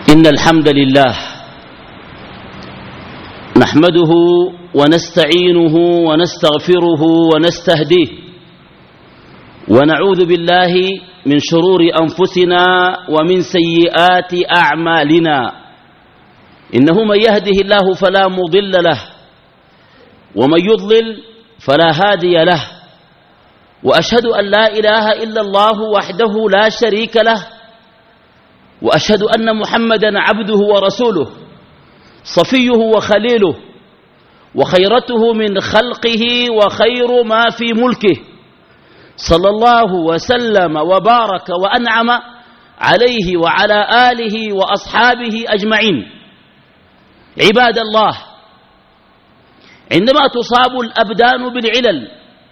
إن الحمد لله نحمده ونستعينه ونستغفره ونستهديه ونعوذ بالله من شرور أنفسنا ومن سيئات أعمالنا. إنه من يهده الله فلا مضل له ومن يضلل فلا هادي له، وأشهد أن لا إله إلا الله وحده لا شريك له، وأشهد أن محمدا عبده ورسوله صفيه وخليله وخيرته من خلقه وخير ما في ملكه، صلى الله وسلم وبارك وأنعم عليه وعلى آله وأصحابه أجمعين. عباد الله، عندما تصاب الأبدان بالعلل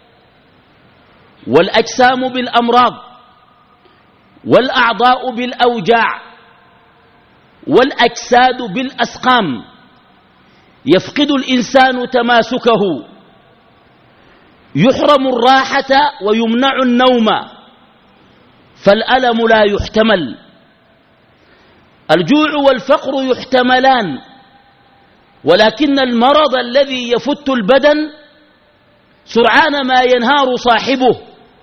والأجسام بالأمراض والأعضاء بالأوجاع والأجساد بالأسقام، يفقد الإنسان تماسكه، يحرم الراحة ويمنع النوم، فالألم لا يحتمل. الجوع والفقر يحتملان، ولكن المرض الذي يفت البدن سرعان ما ينهار صاحبه،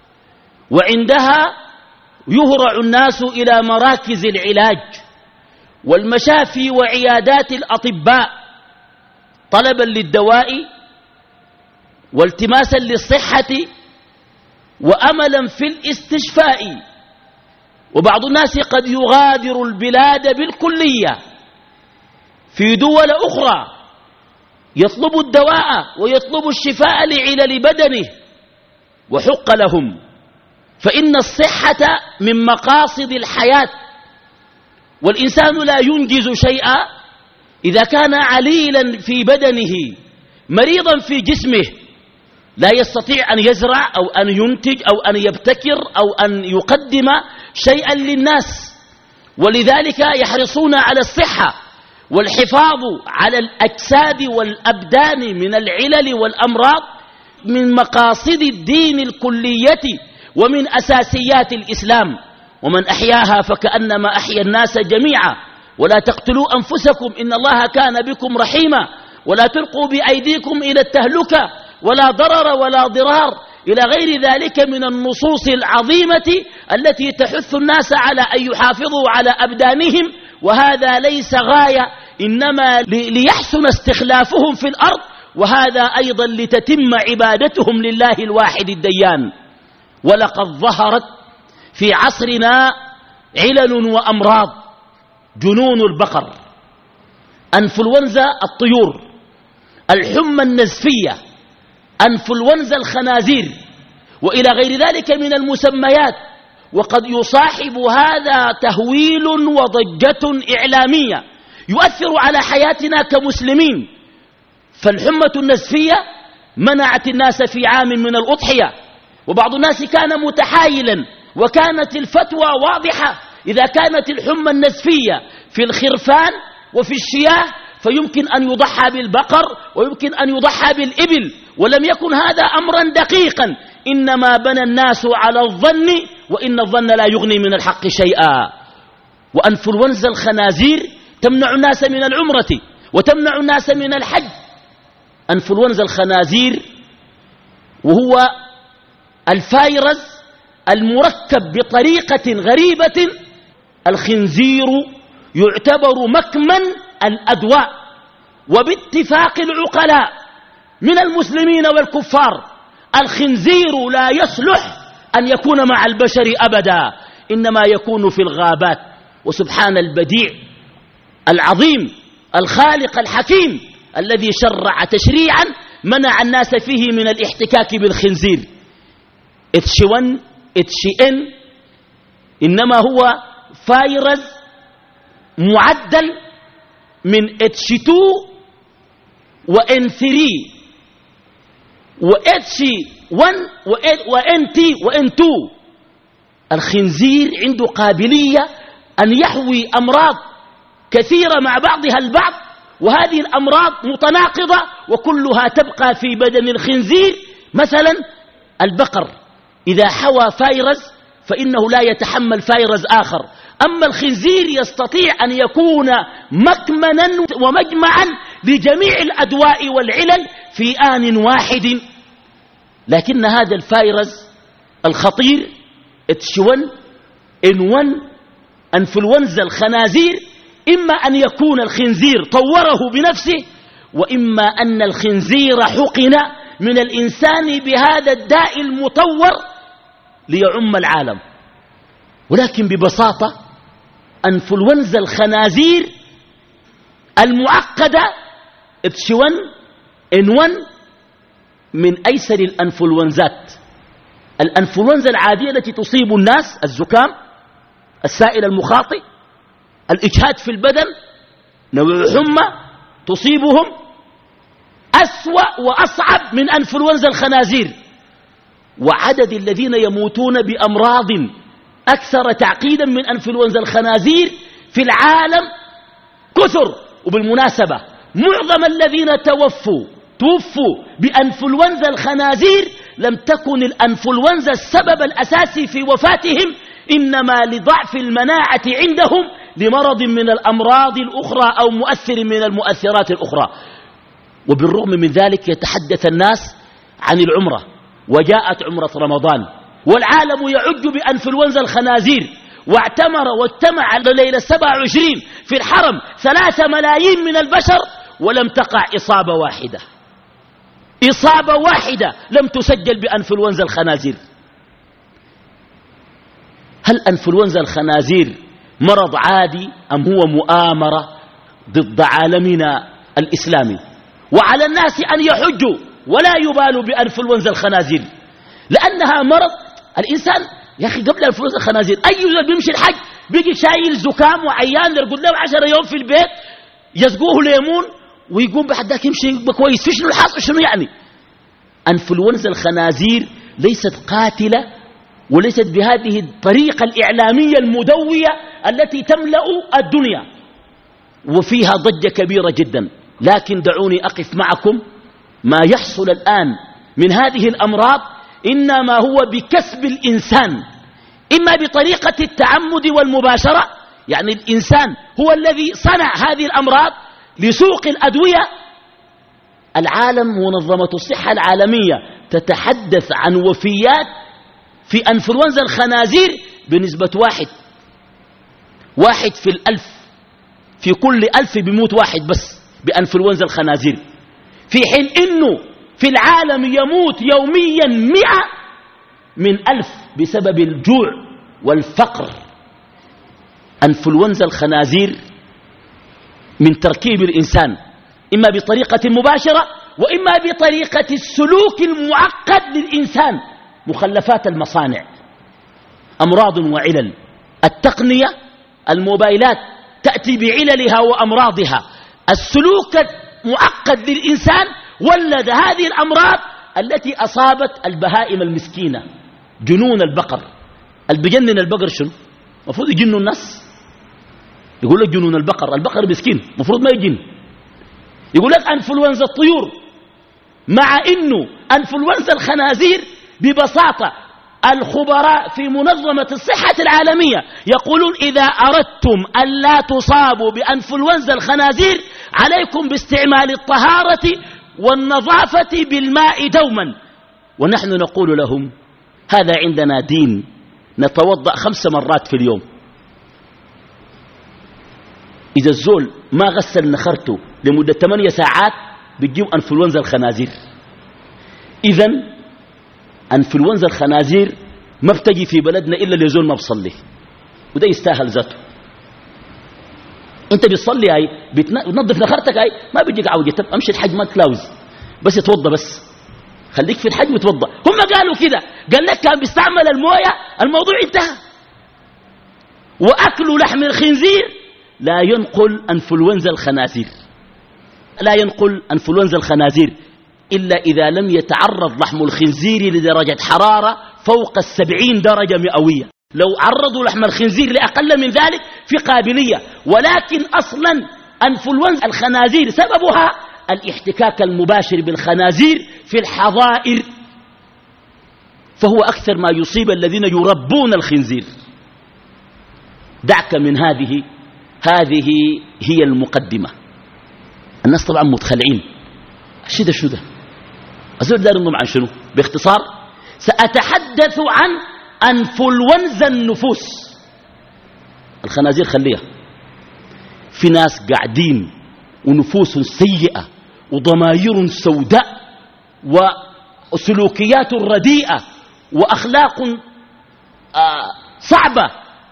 وعندها يهرع الناس إلى مراكز العلاج والمشافي وعيادات الأطباء طلبا للدواء والتماسا للصحة وأملا في الاستشفاء. وبعض الناس قد يغادر البلاد بالكلية في دول أخرى يطلب الدواء ويطلب الشفاء لعلل بدنه، وحق لهم، فإن الصحة من مقاصد الحياة، والإنسان لا ينجز شيئا إذا كان عليلا في بدنه مريضا في جسمه، لا يستطيع أن يزرع أو أن ينتج أو أن يبتكر أو أن يقدم شيئا للناس. ولذلك يحرصون على الصحة والحفاظ على الأجساد والأبدان من العلل والأمراض من مقاصد الدين الكلية ومن أساسيات الإسلام. ومن أحياها فكأنما أحيا الناس جميعا. ولا تقتلوا أنفسكم إن الله كان بكم رحيما، ولا تلقوا بأيديكم إلى التهلكة، ولا ضرر ولا ضرار، إلى غير ذلك من النصوص العظيمة التي تحث الناس على أن يحافظوا على أبدانهم. وهذا ليس غاية، إنما ليحسن استخلافهم في الأرض، وهذا أيضا لتتم عبادتهم لله الواحد الديان. ولقد ظهرت في عصرنا علل وأمراض: جنون البقر، أنفلونزا الطيور، الحمى النزفية، أنفلونزا الخنازير، وإلى غير ذلك من المسميات. وقد يصاحب هذا تهويل وضجة إعلامية يؤثر على حياتنا كمسلمين. فالحمى النزفية منعت الناس في عام من الأضحية، وبعض الناس كان متحايلا، وكانت الفتوى واضحة: إذا كانت الحمى النزفية في الخرفان وفي الشياه فيمكن أن يضحى بالبقر ويمكن أن يضحى بالإبل. ولم يكن هذا أمرا دقيقا، إنما بنى الناس على الظن، وإن الظن لا يغني من الحق شيئا. وأنفلونزا الخنازير تمنع الناس من العمرة وتمنع الناس من الحج. أنفلونزا الخنازير وهو الفيروس المركب بطريقة غريبة. الخنزير يعتبر مكمن الأدواء، وباتفاق العقلاء من المسلمين والكفار الخنزير لا يصلح أن يكون مع البشر أبدا، إنما يكون في الغابات. وسبحان البديع العظيم الخالق الحكيم الذي شرع تشريعا منع الناس فيه من الاحتكاك بالخنزير. H1 H&N إنما هو فيروس معدل من H2 وN3 وH1 وNT وN2. الخنزير عنده قابلية أن يحوي أمراض كثيرة مع بعضها البعض، وهذه الأمراض متناقضة وكلها تبقى في بدن الخنزير. مثلا البقر إذا حوى فيروس فإنه لا يتحمل فيروس آخر. أما الخنزير يستطيع أن يكون مكمنا ومجمعا لجميع الأدواء والعلل في آن واحد. لكن هذا الفيروس الخطير H1N1 أنفلونزا الخنازير إما أن يكون الخنزير طوره بنفسه، وإما أن الخنزير حقن من الإنسان بهذا الداء المطور ليعم العالم. ولكن ببساطة أنفلونزا الخنازير المعقدة H1N1 من أيسر الأنفلونزات. الأنفلونزا العادية التي تصيب الناس الزكام، السائل المخاطئ، الإجهاد في البدن، نوع حمى تصيبهم أسوأ وأصعب من أنفلونزا الخنازير. وعدد الذين يموتون بأمراض أكثر تعقيدا من أنفلونزا الخنازير في العالم كثر. وبالمناسبة معظم الذين توفوا بأنفلونزا الخنازير لم تكن الأنفلونزا السبب الأساسي في وفاتهم، إنما لضعف المناعة عندهم لمرض من الأمراض الأخرى أو مؤثر من المؤثرات الأخرى. وبالرغم من ذلك يتحدث الناس عن العمرة، وجاءت عمرة رمضان والعالم يعج بأنفلونزا الخنازير، واجتمع ليلة 27 في الحرم 3 ملايين من البشر ولم تقع إصابة واحدة لم تسجل بأنفلونزا الخنازير. هل أنفلونزا الخنازير مرض عادي أم هو مؤامرة ضد عالمنا الإسلامي؟ وعلى الناس أن يحجوا ولا يبالوا بأنفلونزا الخنازير، لأنها مرض. الإنسان يا أخي قبل أنفلونزا الخنازير أي يوم بيمشي الحج بيجي شايل زكام وعيان يرقد له 10 يوم في البيت، يسقوه ليمون ويقوم بحداك يمشي كويس. في شنو الحاصل؟ شنو يعني؟ أنفلونزا الخنازير ليست قاتلة وليست بهذه الطريقة الإعلامية المدوية التي تملأ الدنيا، وفيها ضجة كبيرة جدا. لكن دعوني أقف معكم. ما يحصل الآن من هذه الأمراض إنما هو بكسب الإنسان، إما بطريقة التعمد والمباشرة، يعني الإنسان هو الذي صنع هذه الأمراض لسوق الأدوية. العالم منظمة الصحة العالمية تتحدث عن وفيات في أنفلونزا الخنازير بنسبة 1 في 1000، في كل 1000 بيموت 1 بس بأنفلونزا الخنازير، في حين إنه في العالم يموت يوميا 100 من 1000 بسبب الجوع والفقر. أنفلونزا الخنازير من تركيب الإنسان، إما بطريقة مباشرة وإما بطريقة السلوك المعقد للإنسان، مخلفات المصانع، أمراض وعلل، التقنية، الموبايلات تأتي بعللها وأمراضها، السلوك المعقد للإنسان ولد هذه الأمراض التي أصابت البهائم المسكينة. جنون البقر، بيجنن البقر شنو؟ مفروض يجنوا الناس. يقول لك جنون البقر مسكين مفروض ما يجن. يقول لك أنفلونزا الطيور، مع إنه أنفلونزا الخنازير ببساطة الخبراء في منظمة الصحة العالمية يقولون إذا أردتم أن لا تصابوا بأنفلونزا الخنازير عليكم باستعمال الطهارة والنظافة بالماء دوما. ونحن نقول لهم هذا عندنا دين، نتوضأ 5 مرات في اليوم. إذا الزول ما غسل نخرته لمدة 8 ساعات بتجيب أنفلونزا الخنازير. إذن أنفلونزا الخنازير ما بتجي في بلدنا إلا لزول ما بصلي، وده يستاهل ذاته. انت بتصلي هاي بتنظف نخرتك هاي ما بيجيك عوجة، امشي الحج ما تلاوز، بس يتوضى، بس خليك في الحج وتوضى. هم قالوا كده، قال لك كان بيستعمل المويه الموضوع انتهى. واكل لحم الخنزير لا ينقل انفلونزا الخنازير، لا ينقل انفلونزا الخنازير الا اذا لم يتعرض لحم الخنزير لدرجه حراره فوق 70 درجه مئويه. لو عرضوا لحم الخنزير لأقل من ذلك في قابلية، ولكن أصلا أنفلونزا الخنازير سببها الاحتكاك المباشر بالخنازير في الحظائر، فهو أكثر ما يصيب الذين يربون الخنزير. دعك من هذه هي المقدمة. الناس طبعا متخلعين. الشدة شو ده؟ أزول دار النوم عن شنو؟ باختصار سأتحدث عن أنفلونزا النفوس. الخنازير خليها، في ناس قاعدين ونفوس سيئة وضمائر سوداء وسلوكيات رديئة وأخلاق صعبة،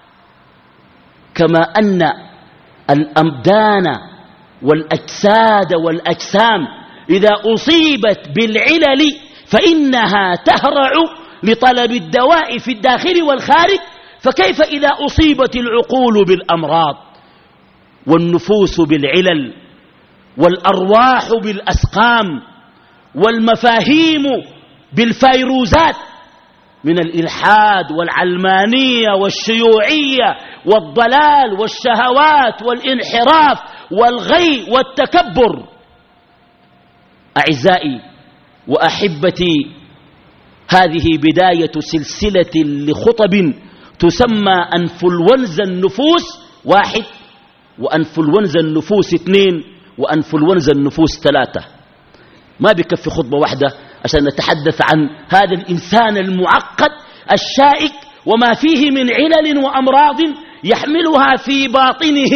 كما أن الأبدان والأجساد والأجسام إذا أصيبت بالعلل فإنها تهرع لطلب الدواء في الداخل والخارج، فكيف إذا أصيبت العقول بالأمراض والنفوس بالعلل والأرواح بالأسقام والمفاهيم بالفيروزات من الإلحاد والعلمانية والشيوعية والضلال والشهوات والانحراف والغي والتكبر. أعزائي وأحبتي، هذه بداية سلسلة لخطب تسمى أنفلونزا النفوس 1 وأنفلونزا النفوس 2 وأنفلونزا النفوس 3. ما بكفي خطبة واحدة عشان نتحدث عن هذا الإنسان المعقد الشائك وما فيه من علل وأمراض يحملها في باطنه.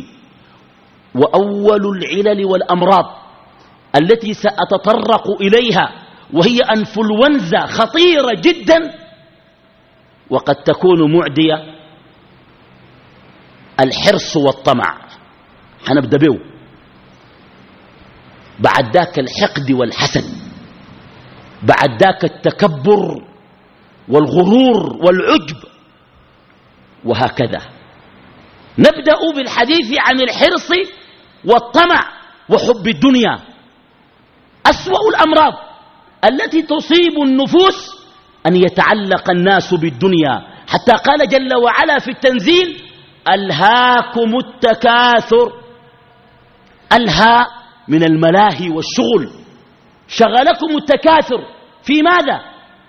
وأول العلل والأمراض التي سأتطرق إليها وهي أنفلونزا خطيرة جدا وقد تكون معدية، الحرص والطمع. حنبدأ به، بعد ذاك الحقد والحسد، بعد ذاك التكبر والغرور والعجب، وهكذا. نبدأ بالحديث عن الحرص والطمع وحب الدنيا. أسوأ الأمراض التي تصيب النفوس أن يتعلق الناس بالدنيا، حتى قال جل وعلا في التنزيل: ألهاكم التكاثر. ألهى من الملاهي والشغل، شغلكم التكاثر في ماذا؟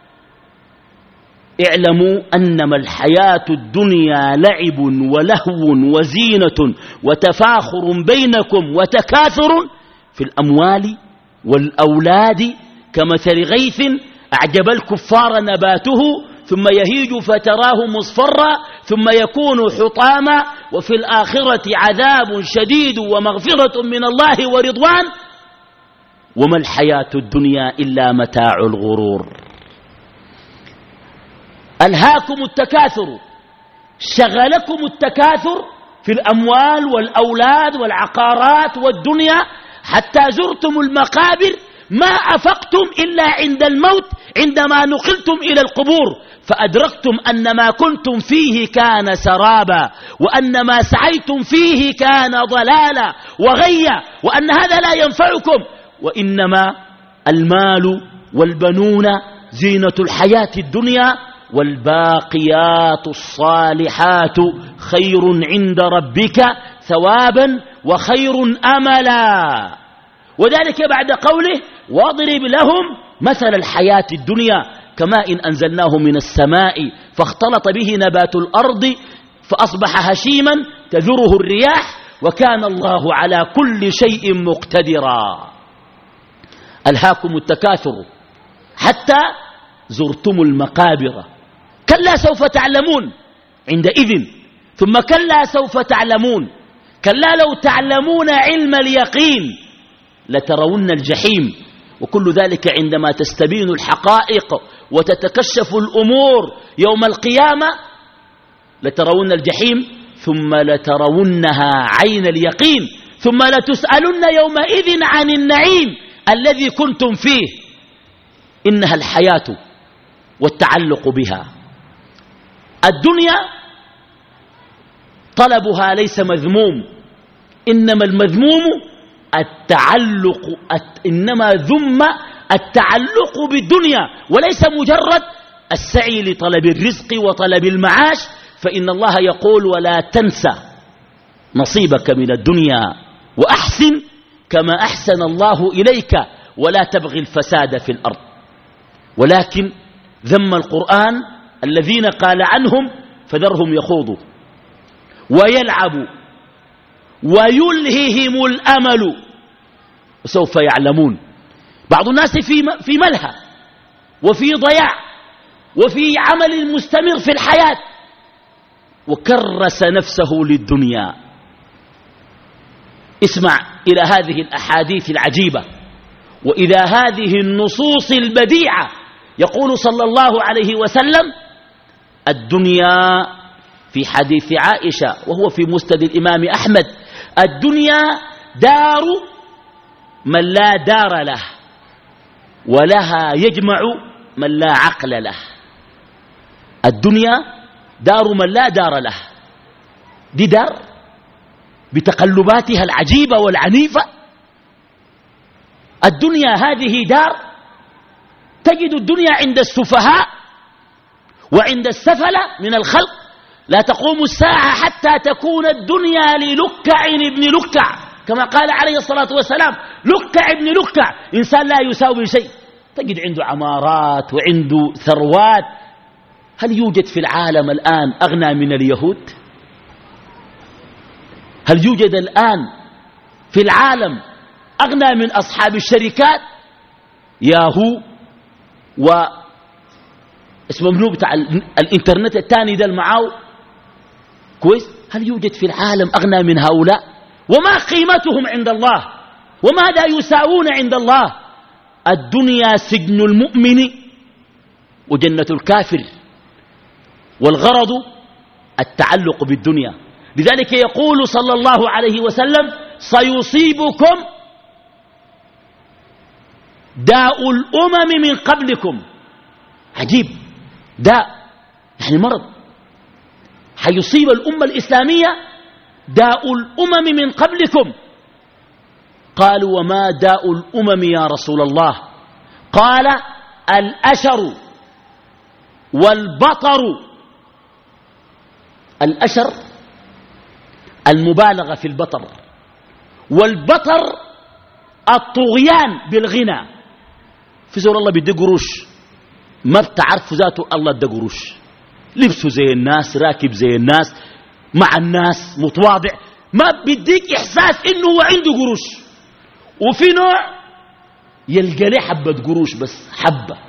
اعلموا أنما الحياة الدنيا لعب ولهو وزينة وتفاخر بينكم وتكاثر في الأموال والأولاد كمثل غيث أعجب الكفار نباته ثم يهيج فتراه مصفرا ثم يكون حطاما وفي الآخرة عذاب شديد ومغفرة من الله ورضوان وما الحياة الدنيا إلا متاع الغرور. ألهاكم التكاثر، شغلكم التكاثر في الأموال والأولاد والعقارات والدنيا حتى زرتم المقابر ما أفقتم إلا عند الموت، عندما نقلتم إلى القبور فأدركتم أن ما كنتم فيه كان سرابا، وأن ما سعيتم فيه كان ضلالا وغيا، وأن هذا لا ينفعكم، وإنما المال والبنون زينة الحياة الدنيا والباقيات الصالحات خير عند ربك ثوابا وخير أملا. وذلك بعد قوله: واضرب لهم مثل الحياة الدنيا كماء أنزلناه من السماء فاختلط به نبات الأرض فأصبح هشيما تذره الرياح وكان الله على كل شيء مقتدرا. ألهاكم التكاثر حتى زرتم المقابر، كلا سوف تعلمون عندئذ، ثم كلا سوف تعلمون، كلا لو تعلمون علم اليقين لترون الجحيم، وكل ذلك عندما تستبين الحقائق وتتكشف الأمور يوم القيامة لترون الجحيم ثم لترونها عين اليقين ثم لتسألن يومئذ عن النعيم الذي كنتم فيه. إنها الحياة والتعلق بها. الدنيا طلبها ليس مذموم، إنما المذموم التعلق، إنما ذم التعلق بالدنيا وليس مجرد السعي لطلب الرزق وطلب المعاش، فإن الله يقول: ولا تنسى نصيبك من الدنيا وأحسن كما أحسن الله إليك ولا تبغي الفساد في الأرض. ولكن ذم القرآن الذين قال عنهم: فذرهم يخوضوا ويلعبوا ويلههم الأمل وسوف يعلمون. بعض الناس في ملهى وفي ضياع وفي عمل مستمر في الحياة وكرس نفسه للدنيا. اسمع إلى هذه الأحاديث العجيبة وإلى هذه النصوص البديعة. يقول صلى الله عليه وسلم: الدنيا، في حديث عائشة وهو في مسند الإمام أحمد: الدنيا دار من لا دار له، ولها يجمع من لا عقل له. الدنيا دار من لا دار له، دي دار بتقلباتها العجيبة والعنيفة. الدنيا هذه دار تجد الدنيا عند السفهاء وعند السفلة من الخلق لا تقوم الساعة حتى تكون الدنيا للكع ابن لكع، كما قال عليه الصلاة والسلام: لكع ابن لكع، إنسان لا يساوي شيء. تجد عنده عمارات وعنده ثروات. هل يوجد في العالم الآن أغنى من اليهود؟ هل يوجد الآن في العالم أغنى من أصحاب الشركات ياهو اسمه منو بتاع الانترنت الثاني ده المعاو كويس؟ هل يوجد في العالم أغنى من هؤلاء؟ وما قيمتهم عند الله؟ وماذا يساوون عند الله؟ الدنيا سجن المؤمن وجنة الكافر، والغرض التعلق بالدنيا. لذلك يقول صلى الله عليه وسلم: سيصيبكم داء الأمم من قبلكم. عجيب، داء يعني مرض حيصيب الأمة الإسلامية، داء الأمم من قبلكم. قالوا: وما داء الأمم يا رسول الله؟ قال: الأشر والبطر. الأشر المبالغة في البطر، والبطر الطغيان بالغنى. في زول الله بيدي قروش ما بتعرف ذاته الله ادى قروش، لبسه زي الناس، راكب زي الناس، مع الناس متواضع، ما بيديك إحساس إنه هو عنده قروش. وفي نوع يلقى لي حبة قروش بس، حبة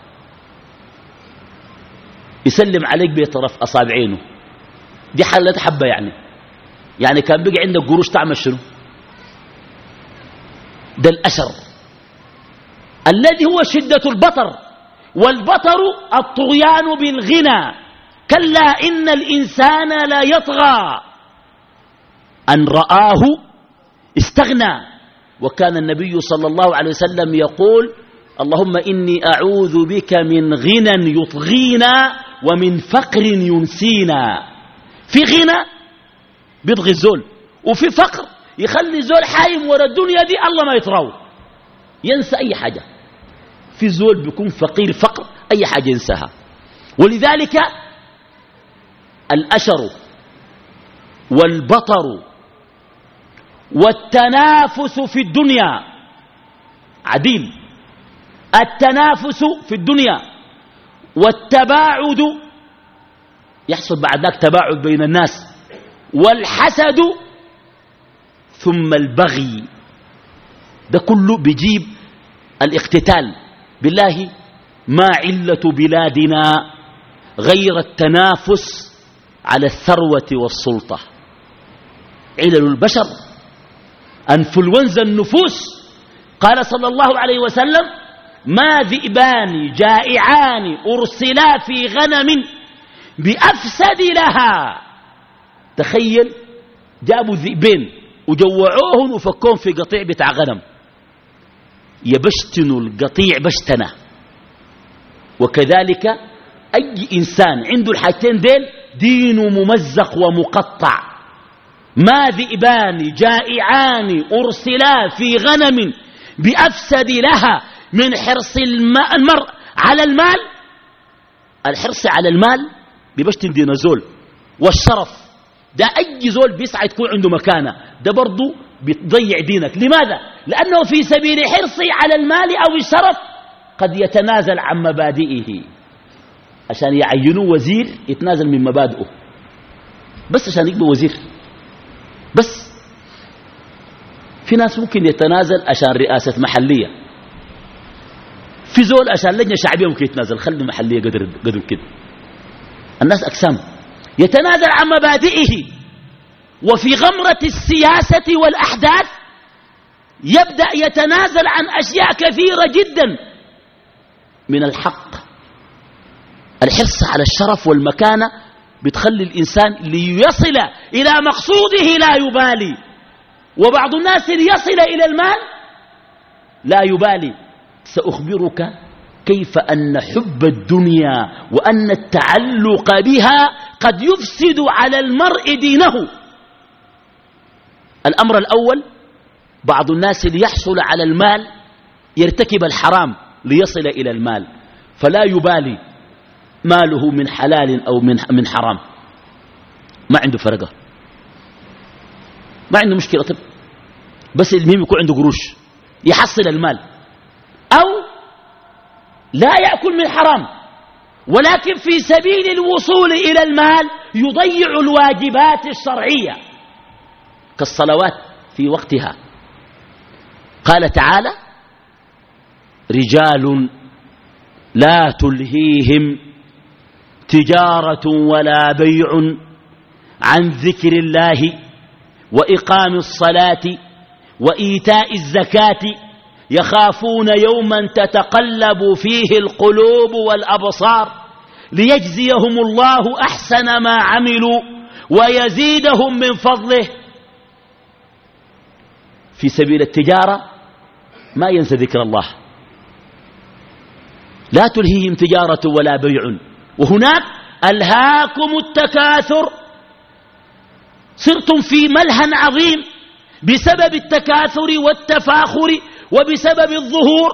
يسلم عليك بطرف أصابعينه، دي حالة حبة. يعني كان بقى عندك قروش تعمل شنو؟ ده الأشر الذي هو شدة البطر، والبطر الطغيان بالغنى. كلا إن الإنسان لا يطغى أن رآه استغنى. وكان النبي صلى الله عليه وسلم يقول: اللهم إني أعوذ بك من غنى يطغينا ومن فقر ينسينا. في غنى بيطغي الزول، وفي فقر يخلي الزول حايم ورا الدنيا دي الله ما يطراو، ينسى أي حاجة. في زول بيكون فقير فقر أي حاجة ينساها. ولذلك الأشر والبطر والتنافس في الدنيا عديم. التنافس في الدنيا والتباعد، يحصل بعد ذلك تباعد بين الناس، والحسد، ثم البغي. ده كله بيجيب الاقتتال. بالله ما علة بلادنا غير التنافس على الثروة والسلطة. علل البشر أنفلونزا النفوس. قال صلى الله عليه وسلم: ما ذئبان جائعان أرسلا في غنم بأفسد لها. تخيل، جابوا ذئبين وجوعوهم وفكوهم في قطيع بتاع غنم، يبشتنوا القطيع بشتنا. وكذلك أي إنسان عنده الحاجتين ديل دينه ممزق ومقطع. ما ذئبان جائعان أرسلا في غنم بأفسد لها من حرص المرء على المال. الحرص على المال بيبشتن دين الزول، والشرف ده أي زول بيسعى تكون عنده مكانة، ده برضو بتضيع دينك. لماذا؟ لأنه في سبيل حرصي على المال أو الشرف قد يتنازل عن مبادئه. عشان يعينوه وزير يتنازل من مبادئه بس عشان يبقى وزير. في ناس ممكن يتنازل عشان رئاسة محلية، في زول عشان لجنة شعبية ممكن يتنازل، خلي محلية قدر كده. الناس أقسام، يتنازل عن مبادئه وفي غمرة السياسة والأحداث يبدأ يتنازل عن أشياء كثيرة جدا من الحق. الحرص على الشرف والمكانة بتخلي الإنسان ليصل إلى مقصوده لا يبالي، وبعض الناس ليصل إلى المال لا يبالي. سأخبرك كيف أن حب الدنيا وأن التعلق بها قد يفسد على المرء دينه. الأمر الأول، بعض الناس ليحصل على المال يرتكب الحرام ليصل إلى المال، فلا يبالي ماله من حلال أو من حرام، ما عنده فرقة، ما عنده مشكلة. طب بس المهم يكون عنده قروش يحصل المال، أو لا يأكل من حرام ولكن في سبيل الوصول إلى المال يضيع الواجبات الشرعية كالصلوات في وقتها. قال تعالى: رجال لا تلهيهم تجارة ولا بيع عن ذكر الله وإقام الصلاة وإيتاء الزكاة يخافون يوما تتقلب فيه القلوب والأبصار ليجزيهم الله أحسن ما عملوا ويزيدهم من فضله. في سبيل التجارة ما ينسى ذكر الله، لا تلهيهم تجارة ولا بيع. وهناك ألهاكم التكاثر، صرتم في ملهى عظيم بسبب التكاثر والتفاخر وبسبب الظهور.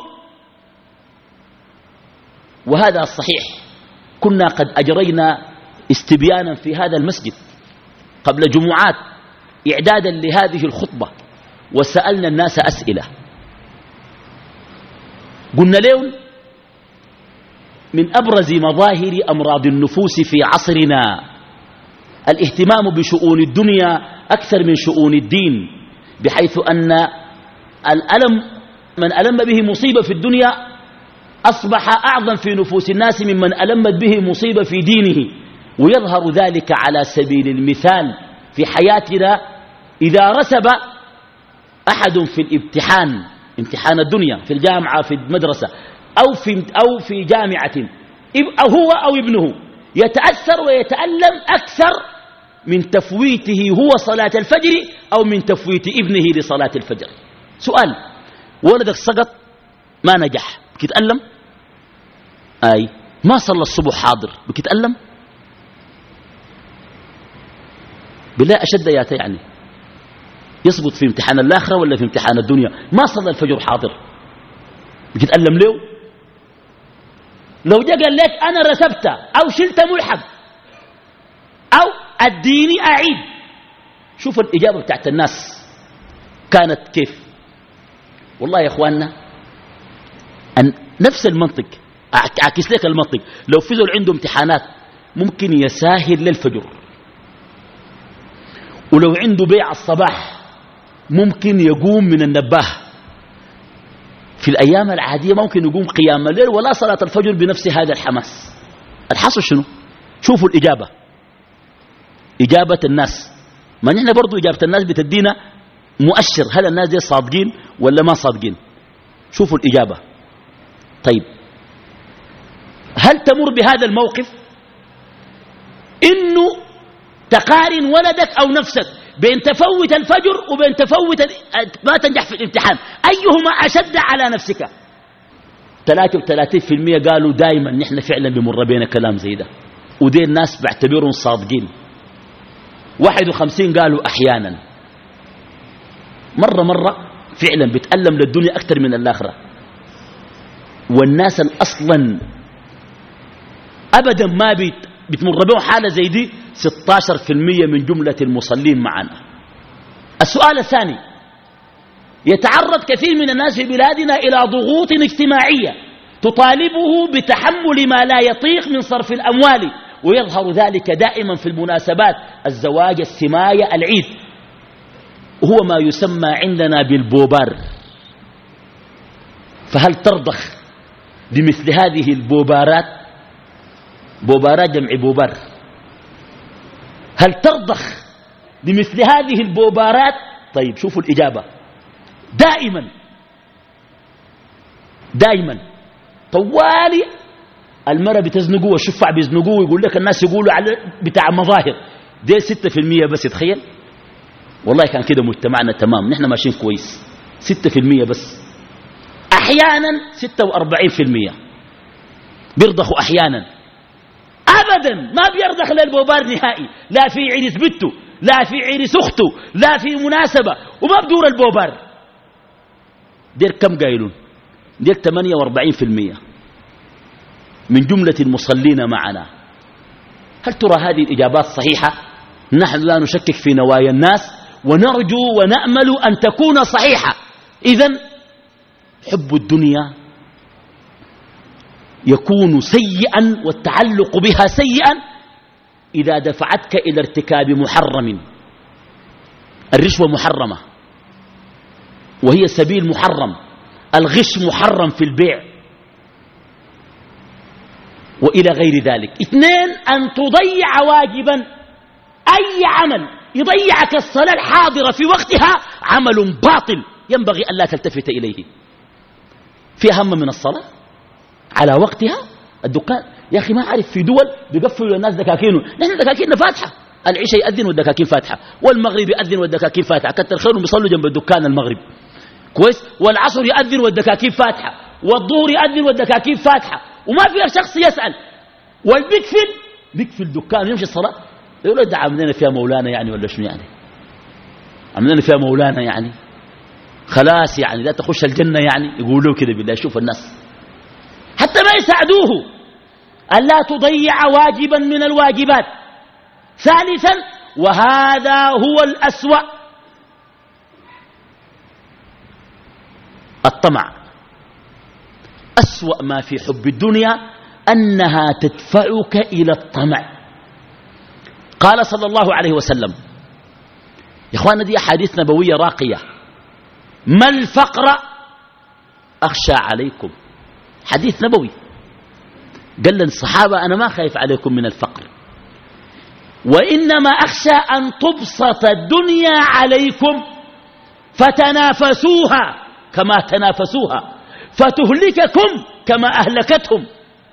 وهذا الصحيح. كنا قد أجرينا استبيانا في هذا المسجد قبل جمعات إعدادا لهذه الخطبة، وسألنا الناس أسئلة. قلنا لهم من أبرز مظاهر أمراض النفوس في عصرنا الاهتمام بشؤون الدنيا أكثر من شؤون الدين، بحيث أن من ألم به مصيبة في الدنيا أصبح أعظم في نفوس الناس ممن ألمت به مصيبة في دينه. ويظهر ذلك على سبيل المثال في حياتنا إذا رسب أحد في الامتحان، امتحان الدنيا في الجامعة في المدرسة أو في جامعة، أو هو أو ابنه يتأثر ويتألم أكثر من تفويته هو صلاة الفجر أو من تفويت ابنه لصلاة الفجر. سؤال: ولدك سقط ما نجح بكتألم؟ أي ما صلى الصبح حاضر بكتألم؟ بالله أشد ياتا، يعني يسقط في امتحان الآخرة ولا في امتحان الدنيا؟ ما صلى الفجر حاضر بتتألم له؟ لو جاء قال لك أنا رسبت أو شلت ملحق أو أديني أعيد، شوف الإجابة بتاعت الناس كانت كيف. والله يا أخواننا نفس المنطق، أعكس لك المنطق. لو في زول عنده امتحانات ممكن يساهر للفجر، ولو عنده بيع الصباح ممكن يقوم من النباه. في الأيام العادية ممكن يقوم قيام الليل ولا صلاة الفجر بنفس هذا الحماس. الحصل شنو؟ شوفوا الإجابة، إجابة الناس. ما نحن برضو إجابة الناس بتدينا مؤشر هل الناس دي صادقين ولا ما صادقين. شوفوا الإجابة. طيب هل تمر بهذا الموقف إنه تقارن ولدك أو نفسك بين تفوت الفجر وبين تفوت ما تنجح في الامتحان، أيهما أشد على نفسك؟ 33% قالوا دائما نحن فعلا بمر بين كلام زي ده، ودي الناس بعتبرهم صادقين. 51 قالوا أحيانا، مرة فعلا بتألم للدنيا أكثر من الآخرة. والناس أصلا أبدا ما بتمر بهم حالة زي دي 16% من جملة المصلين معنا. السؤال الثاني: يتعرض كثير من الناس في بلادنا إلى ضغوط اجتماعية تطالبه بتحمل ما لا يطيق من صرف الأموال، ويظهر ذلك دائما في المناسبات: الزواج، السماية، العيد. وهو ما يسمى عندنا بالبوبار. فهل ترضخ بمثل هذه البوبارات؟ بوبارات جمع بوبار. هل ترضخ بمثل هذه البوبارات؟ طيب شوفوا الإجابة. دائما طوالي المرأة بتزنقوه والشفع بيزنقوه، يقول لك الناس يقولوا على بتاع مظاهر دي 6% بس. يتخيل والله كان كده مجتمعنا تمام، نحن ماشيين كويس. 6% بس، أحيانا 46% بيرضخوا أحيانا. أبدا ما بيرضخ للبوبار نهائي، لا في عرس بنته، لا في عرس أخته، لا في مناسبة، وما بدور البوبار. دير كم قايلون؟ دير 48% من جملة المصلين معنا. هل ترى هذه الإجابات صحيحة؟ نحن لا نشكك في نوايا الناس ونرجو ونأمل أن تكون صحيحة. إذن حب الدنيا يكون سيئا والتعلق بها سيئا إذا دفعتك إلى ارتكاب محرم. الرشوة محرمة وهي سبيل محرم، الغش محرم في البيع وإلى غير ذلك. 2، أن تضيع واجبا. أي عمل يضيعك الصلاة الحاضرة في وقتها عمل باطل ينبغي أن لا تلتفت إليه. في أهم من الصلاة على وقتها. الدكان يا أخي ما أعرف في دول بيقفلوا للناس دكاكينه، نحن دكاكيننا فاتحة، العشاء يأذن والدكاكين فاتحة، والمغرب يأذن والدكاكين فاتحة، كتر خيرهم بيصلوا جنب الدكان المغرب كويس، والعصر يأذن والدكاكين فاتحة، والظهر يأذن والدكاكين فاتحة، وما في شخص يسأل. بيقفل دكان يمشي الصلاة، يقول له ده عملنا فيها مولانا يعني ولا شنو يعني؟ عملنا فيها مولانا يعني خلاص يعني لا تخش الجنة يعني؟ يقولوا كده بالله. شوف الناس حتى ما يساعدوه ألا تضيع واجبا من الواجبات. 3، وهذا هو الأسوأ، الطمع. أسوأ ما في حب الدنيا أنها تدفعك إلى الطمع. قال صلى الله عليه وسلم، يا إخوانا دي أحاديث نبوية راقية، ما الفقر أخشى عليكم. حديث نبوي قال للصحابة أنا ما خايف عليكم من الفقر، وإنما أخشى أن تبسط الدنيا عليكم فتنافسوها كما تنافسوها فتهلككم كما أهلكتهم.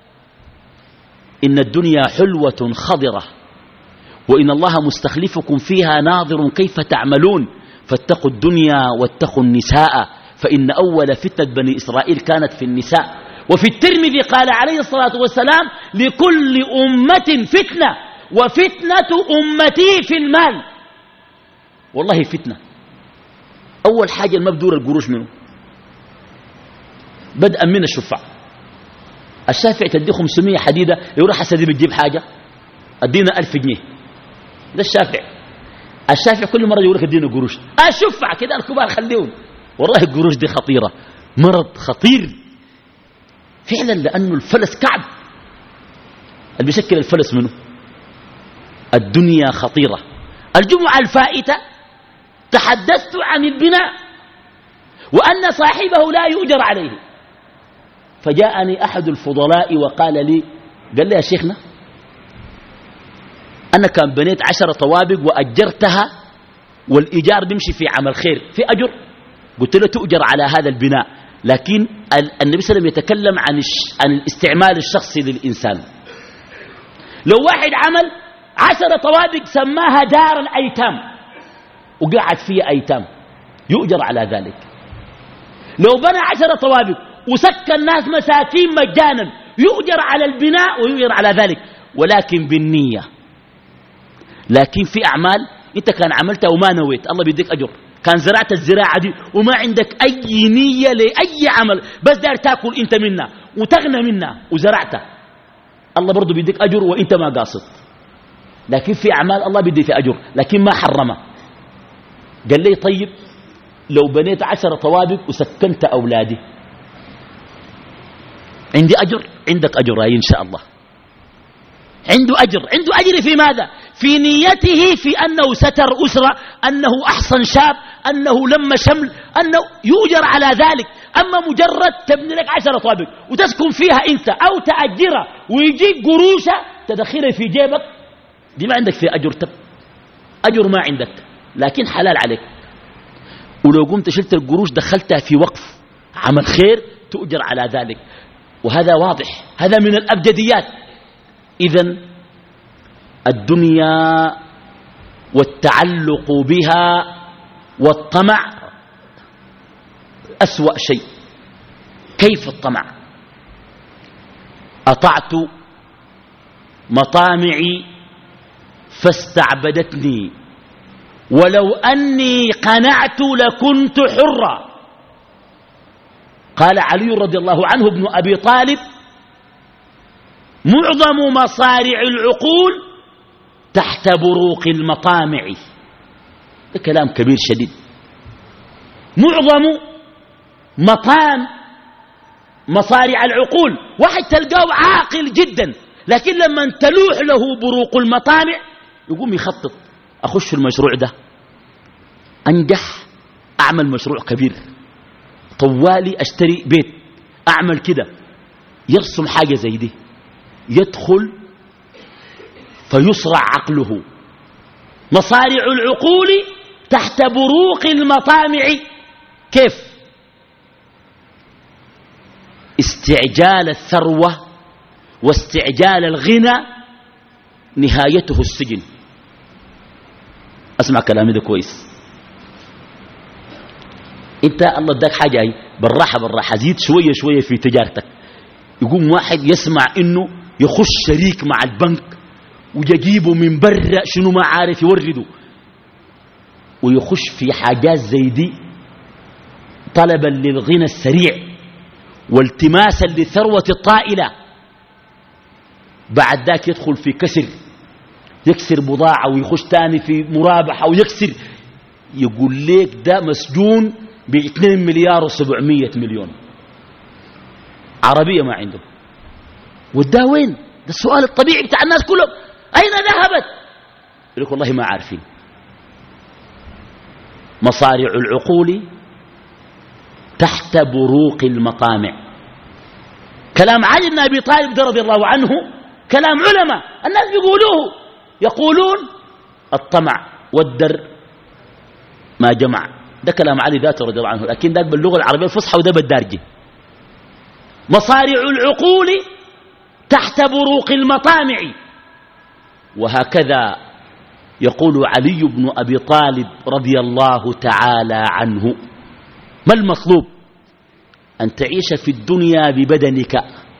إن الدنيا حلوة خضرة وإن الله مستخلفكم فيها ناظر كيف تعملون، فاتقوا الدنيا واتقوا النساء فإن أول فتنة بني إسرائيل كانت في النساء. وفي الترمذي قال عليه الصلاة والسلام لكل أمة فتنة وفتنة أمتي في المال. والله فتنة. أول حاجة المبدور القروش منه بدءا من الشفع. الشافع تدي 500 حديدة يروح حسدي بتجيب حاجة ادينا 1000 جنيه. ده الشافع كل مرة يقول لك ادينا قروش. الشفع كده الكبار خليهم. والله القروش دي خطيرة، مرض خطير فعلا، لأنه الفلس كعب. اللي بيشكل الفلس منه الدنيا خطيرة. الجمعة الفائتة تحدثت عن البناء وأن صاحبه لا يؤجر عليه، فجاءني أحد الفضلاء وقال لي، قال لي يا شيخنا أنا كان بنيت 10 طوابق وأجرتها والإيجار بيمشي في عمل خير في أجر. قلت له تؤجر على هذا البناء، لكن النبي صلى الله عليه وسلم يتكلم عن الاستعمال الشخصي للإنسان. لو واحد عمل 10 طوابق سماها دار الأيتام وقعد فيها أيتام يؤجر على ذلك. لو بنى 10 طوابق وسكن ناس مساكين مجانا يؤجر على البناء ويؤجر على ذلك، ولكن بالنية. لكن في أعمال أنت كان عملتها وما نويت الله بيديك أجر. كان زرعت الزراعة دي وما عندك أي نية لأي عمل، بس دار تأكل أنت منها وتغنى منها وزرعتها، الله برضو بيديك أجر وأنت ما قاصد. لكن في أعمال الله بيدي في أجر لكن ما حرمه. قال لي طيب لو بنيت 10 طوابق وسكنت أولادي عندي أجر؟ عندك أجر إن شاء الله. عنده أجر في ماذا؟ في نيته، في أنه ستر أسرة، أنه أحسن شاب، أنه لما شمل أنه يؤجر على ذلك. أما مجرد تبني لك 10 طوابق وتسكن فيها أنت أو تأجرها ويجيك قروشة تدخلها في جيبك، دي ما عندك في أجر، أجر ما عندك، لكن حلال عليك. ولو قمت شلت القروش دخلتها في وقف عمل خير تؤجر على ذلك. وهذا واضح، هذا من الأبجديات. إذن الدنيا والتعلق بها والطمع أسوأ شيء. كيف الطمع؟ أطعت مطامعي فاستعبدتني ولو أني قنعت لكنت حرا. قال علي رضي الله عنه ابن أبي طالب: معظم مصارع العقول تحت بروق المطامع. ده كلام كبير شديد. معظم مصارع العقول، واحد تلقاه عاقل جدا لكن لما تلوح له بروق المطامع يقوم يخطط: أخش المشروع ده، أنجح، أعمل مشروع كبير، طوالي أشتري بيت، أعمل كده، يرسم حاجة زي دي، يدخل فيسرع عقله. مصارع العقول تحت بروق المطامع. كيف؟ استعجال الثروة واستعجال الغنى نهايته السجن. اسمع كلامي ده كويس. انت الله اداك حاجة هي بالراحة بالراحة، زيد شوية شوية في تجارتك. يقوم واحد يسمع انه يخش شريك مع البنك ويجيبه من برا شنو ما عارف يورده، ويخش في حاجات زي دي طلبا للغنى السريع والتماسا للثروة الطائلة. بعد ذاك يدخل في كسر، يكسر بضاعة ويخش تاني في مرابحة ويكسر. يقول ليك ده مسجون ب2 مليار و700 مليون، عربية ما عنده. وده وين؟ ده السؤال الطبيعي بتاع الناس كلهم، أين ذهبت؟ يقول لك والله ما عارفين. مصارع العقول تحت بروق المطامع. كلام علي بن أبي طالب رضي الله عنه كلام علماء الناس بيقولوه، يقولون الطمع والدر ما جمع. ده كلام علي ذاته رضي الله عنه، لكن ده باللغة العربية الفصحى وده بالدارجة. مصارع العقول تحت بروق المطامع. وهكذا يقول علي بن أبي طالب رضي الله تعالى عنه: ما المطلوب؟ أن تعيش في الدنيا ببدنك،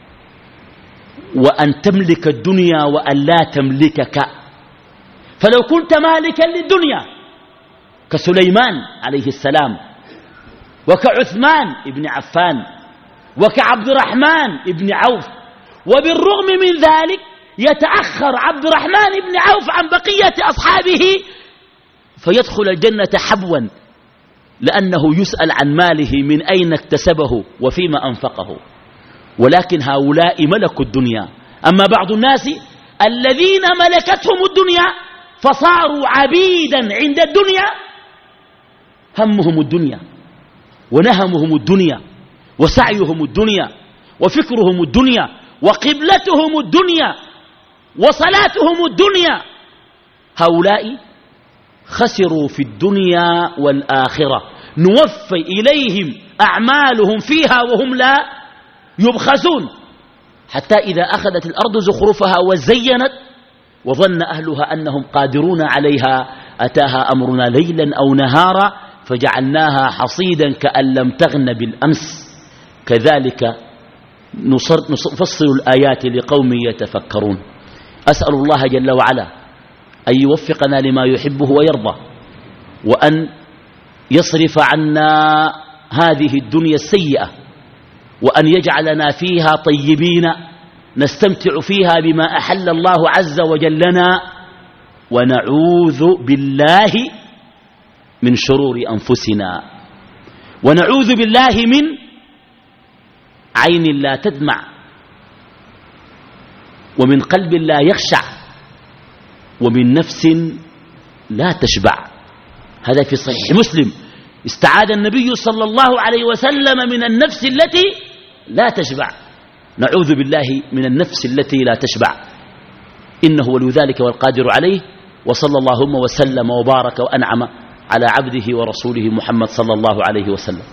وأن تملك الدنيا وأن لا تملكك. فلو كنت مالكا للدنيا كسليمان عليه السلام وكعثمان ابن عفان وكعبد الرحمن ابن عوف، وبالرغم من ذلك يتأخر عبد الرحمن ابن عوف عن بقية أصحابه فيدخل الجنة حبوا، لأنه يسأل عن ماله من أين اكتسبه وفيما أنفقه. ولكن هؤلاء ملكوا الدنيا. أما بعض الناس الذين ملكتهم الدنيا فصاروا عبيدا عند الدنيا، همهم الدنيا ونهمهم الدنيا وسعيهم الدنيا وفكرهم الدنيا وقبلتهم الدنيا وصلاتهم الدنيا. هؤلاء خسروا في الدنيا والآخرة، نوفي إليهم أعمالهم فيها وهم لا يبخسون، حتى إذا أخذت الأرض زخرفها وزينت وظن أهلها أنهم قادرون عليها أتاها أمرنا ليلا أو نهارا فجعلناها حصيدا كأن لم تغن بالأمس. كذلك نفصل الآيات لقوم يتفكرون. أسأل الله جل وعلا أن يوفقنا لما يحبه ويرضى، وأن يصرف عنا هذه الدنيا السيئة، وأن يجعلنا فيها طيبين نستمتع فيها بما أحل الله عز وجل لنا، ونعوذ بالله من شرور أنفسنا، ونعوذ بالله من عين لا تدمع، ومن قلب لا يخشع، ومن نفس لا تشبع. هذا في صحيح مسلم استعاذ النبي صلى الله عليه وسلم من النفس التي لا تشبع. نعوذ بالله من النفس التي لا تشبع، إنه ولي ذلك والقادر عليه. وصلى اللهم وسلم وبارك وأنعم على عبده ورسوله محمد صلى الله عليه وسلم.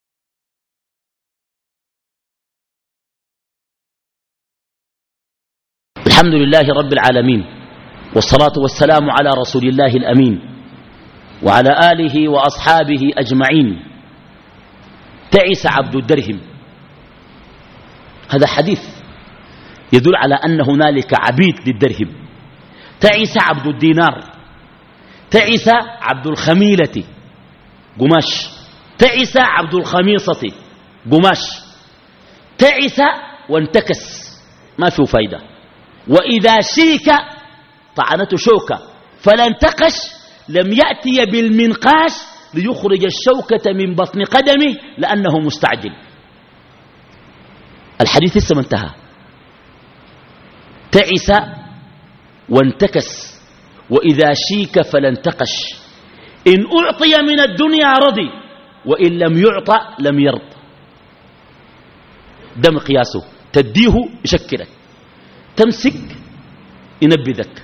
الحمد لله رب العالمين، والصلاة والسلام على رسول الله الأمين وعلى آله وأصحابه أجمعين. تعس عبد الدرهم. هذا حديث يدل على أن هنالك عبيد للدرهم. تعس عبد الدينار، تعس عبد الخميلة قماش، تعس عبد الخميصة قماش، تعس وانتكس ما فيه فايدة. وإذا شيك طعنته شوكة فلا انتقش لم يأتي بالمنقاش ليخرج الشوكة من بطن قدمه لأنه مستعجل. الحديث لسه ما انتهى. تعس وانتكس وإذا شيك فلا انتقش. إن أعطي من الدنيا رضي وإن لم يعطى لم يرض. ده مقياسه. تديه يشكلك، تمسك ينبذك.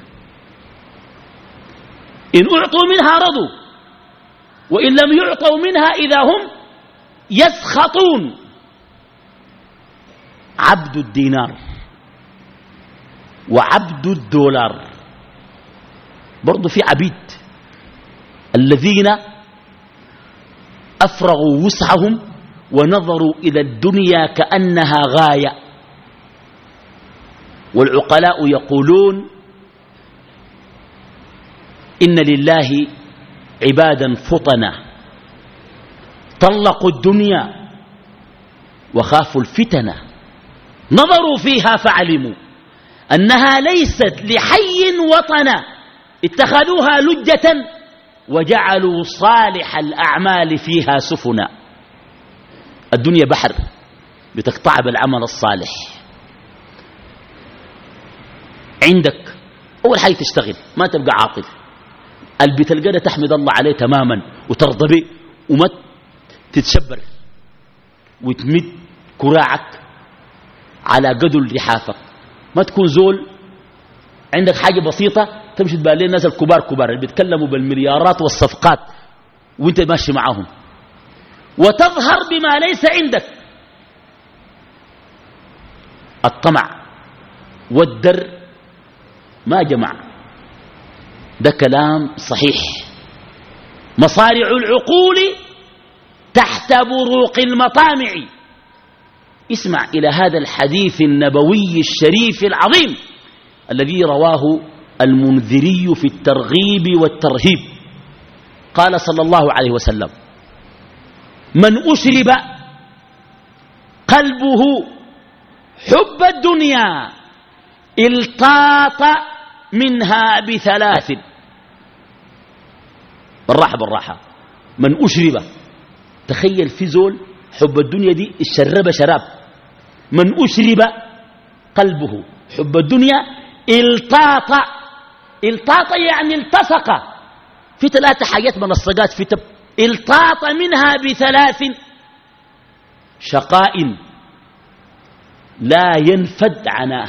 إن أعطوا منها رضوا وإن لم يعطوا منها إذا هم يسخطون. عبد الدينار وعبد الدولار برضو في عبيد الذين أفرغوا وسعهم ونظروا إلى الدنيا كأنها غاية. والعقلاء يقولون إن لله عبادا فطنا طلقوا الدنيا وخافوا الفتنة، نظروا فيها فعلموا أنها ليست لحي وطنا، اتخذوها لجة وجعلوا صالح الأعمال فيها سفنا. الدنيا بحر بتقطع بالعمل الصالح. عندك أول حاجة تشتغل، ما تبقى عاطل. البتلقى تحمد الله عليه تماما وترضى به وما تتشبر وتمد كراعك على قدر لحافك. ما تكون زول عندك حاجة بسيطة تمشي تبالي الناس الكبار اللي بيتكلموا بالمليارات والصفقات وانت ماشي معهم وتظهر بما ليس عندك. الطمع والدر ما جمع. ده كلام صحيح. مصارع العقول تحت بروق المطامع. اسمع إلى هذا الحديث النبوي الشريف العظيم الذي رواه المنذري في الترغيب والترهيب. قال صلى الله عليه وسلم: من أشرب قلبه حب الدنيا التاط منها بثلاث. بالراحة. من أشرب، تخيل في زول حب الدنيا دي الشرب شراب. من أشرب قلبه حب الدنيا التاط يعني التصق في 3 حاجات من الصقات في التاط منها بثلاث: شقاء لا ينفد عناه.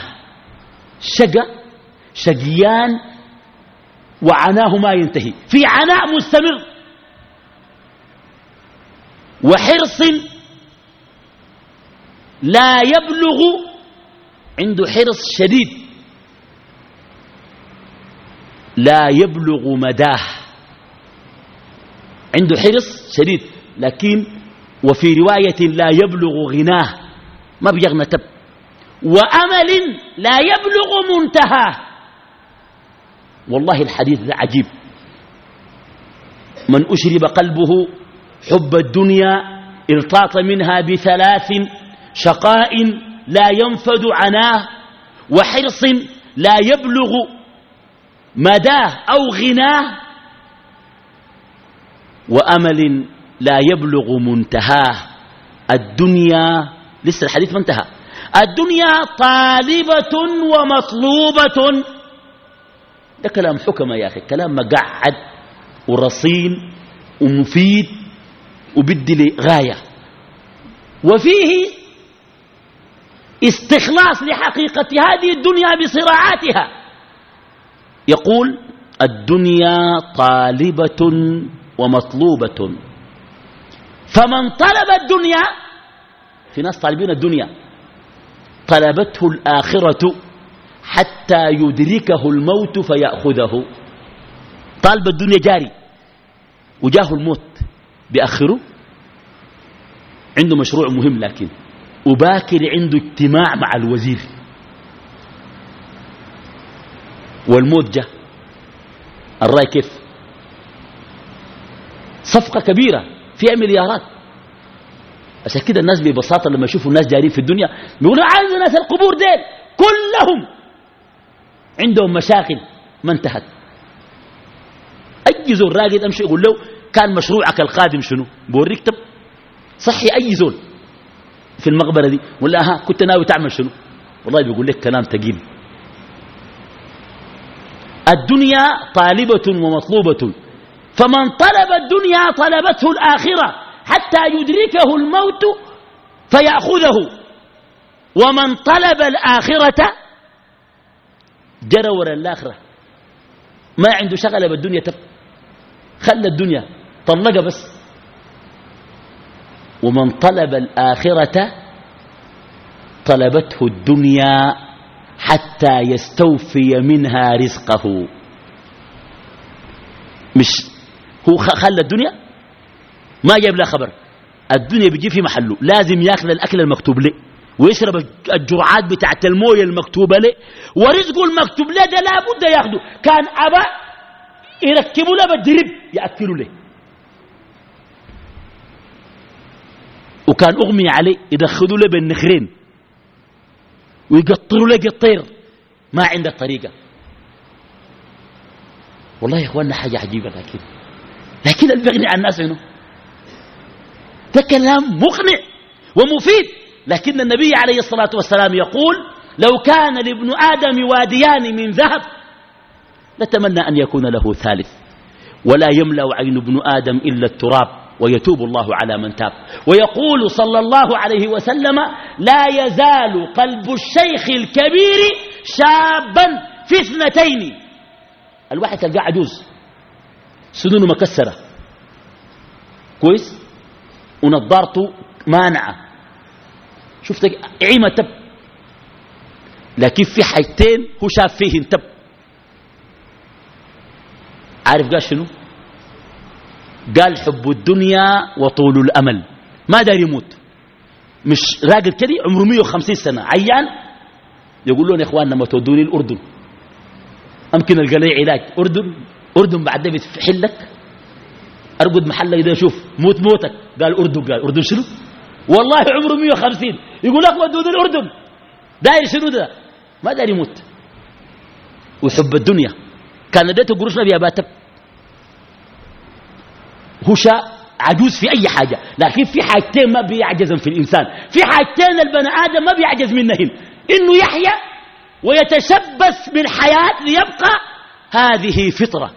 شقيان وعناه ما ينتهي، في عناء مستمر. وحرص لا يبلغ، عنده حرص شديد لا يبلغ مداه. عنده حرص شديد لكن وفي رواية لا يبلغ غناه، ما بيغنى تب. وأمل لا يبلغ منتهاه. والله الحديث ده عجيب. من أشرب قلبه حب الدنيا ارتاط منها بثلاث: شقاء لا ينفد عناه، وحرص لا يبلغ مداه أو غناه، وأمل لا يبلغ منتهاه. الدنيا لسه الحديث ما انتهى. الدنيا طالبة ومطلوبة. ده كلام حكمة يا أخي، كلام مقعد ورصين ومفيد وبدي لغاية، وفيه استخلاص لحقيقة هذه الدنيا بصراعاتها. يقول الدنيا طالبة ومطلوبة، فمن طلب الدنيا، في ناس طالبين الدنيا، طلبته الآخرة حتى يدركه الموت فيأخذه. طالب الدنيا جاري وجاه الموت بأخره، عنده مشروع مهم، لكن وباكر عنده اجتماع مع الوزير والموت جاء. الرأي كيف؟ صفقة كبيرة فيها مليارات. عشان كده الناس ببساطة لما يشوفوا الناس جارين في الدنيا بيقولوا عايز ناس القبور ديل كلهم عندهم مشاكل ما انتهت. أي زول راقد أمشي يقول له كان مشروعك القادم شنو؟ بوريك تب صحي أي زول في المقبرة دي ولا ها كنت ناوي تعمل شنو؟ والله بيقول لك كلام تقيل. الدنيا طالبة ومطلوبة، فمن طلب الدنيا طلبته الآخرة حتى يدركه الموت فيأخذه، ومن طلب الآخرة جرى ورا الآخرة، ما عنده شغلة بالدنيا تب خلى الدنيا طلقها بس. ومن طلب الآخرة طلبته الدنيا حتى يستوفي منها رزقه. مش هو خلى الدنيا ما جاب له خبر، الدنيا بيجي في محله، لازم ياكل الأكل المكتوب له ويشرب الجرعات بتاعت المويه المكتوبة له، ورزقه المكتوب له ده لابد ياخده. كان أبا يركبوا له بالدرب يأكلوا له، وكان أغمي عليه يدخلوا له بالنخرين ويقطروا له قطير، ما عنده طريقة. والله يا اخواننا حاجة عجيبة. لكن اللي بيغني عن الناس منه ده كلام مقنع ومفيد. لكن النبي عليه الصلاة والسلام يقول لو كان لابن آدم واديان من ذهب لتمنى أن يكون له ثالث، ولا يملأ عين ابن آدم إلا التراب ويتوب الله على من تاب. ويقول صلى الله عليه وسلم لا يزال قلب الشيخ الكبير شابا في اثنتين. الواحد تلقاه عجوز سنونه مكسرة كويس ونظارته مانعة، شفتك عيمة تب، لكن في حاجتين هو شاف فيهن تب. عارف قال شنو؟ قال حب الدنيا وطول الأمل. ما دار يموت، مش راقد كده عمره 150 سنة عيان، يقول لهم يا إخواننا ما تودوني الأردن أمكن ألقى لي علاج. أردن بعد ده بتحلك، أرقد محلك ده شوف موت موتك. قال أردن. قال أردن شنو؟ والله عمره 150 يقول لك ودوني الأردن. داير شنو ده؟ ما دار يموت. وحب الدنيا كان اديته قروش نبي أباتب، هو شاء عجوز في أي حاجة، لكن في حاجتين ما بيعجز في الإنسان، في حاجتين البني آدم ما بيعجز منهن، إنه يحيا ويتشبث بالحياة ليبقى، هذه فطرة.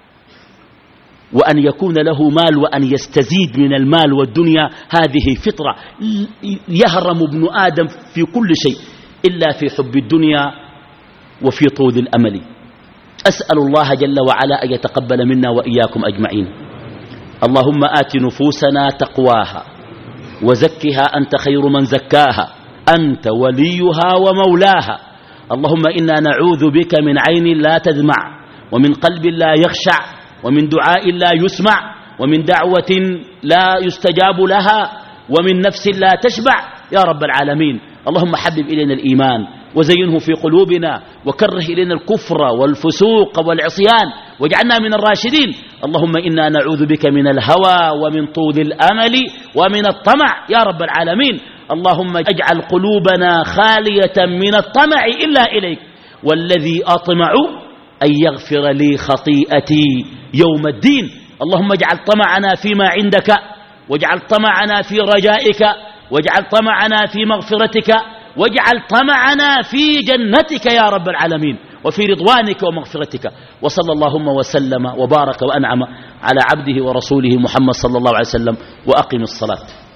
وأن يكون له مال وأن يستزيد من المال والدنيا هذه فطرة. يهرم ابن آدم في كل شيء إلا في حب الدنيا وفي طول الأمل. أسأل الله جل وعلا أن يتقبل منا وإياكم أجمعين. اللهم آت نفوسنا تقواها وزكها أنت خير من زكاها، أنت وليها ومولاها. اللهم إنا نعوذ بك من عين لا تدمع، ومن قلب لا يخشع، ومن دعاء لا يسمع، ومن دعوة لا يستجاب لها، ومن نفس لا تشبع يا رب العالمين. اللهم حبب إلينا الإيمان وزينه في قلوبنا، وكره إلينا الكفر والفسوق والعصيان واجعلنا من الراشدين. اللهم إنا نعوذ بك من الهوى ومن طول الأمل ومن الطمع يا رب العالمين. اللهم اجعل قلوبنا خالية من الطمع إلا إليك، والذي أطمع أن يغفر لي خطيئتي يوم الدين. اللهم اجعل طمعنا فيما عندك، واجعل طمعنا في رجائك، واجعل طمعنا في مغفرتك، واجعل طمعنا في جنتك يا رب العالمين. وفي رضوانك ومغفرتك. وصلى اللهم وسلم وبارك وأنعم على عبده ورسوله محمد صلى الله عليه وسلم. وأقم الصلاة.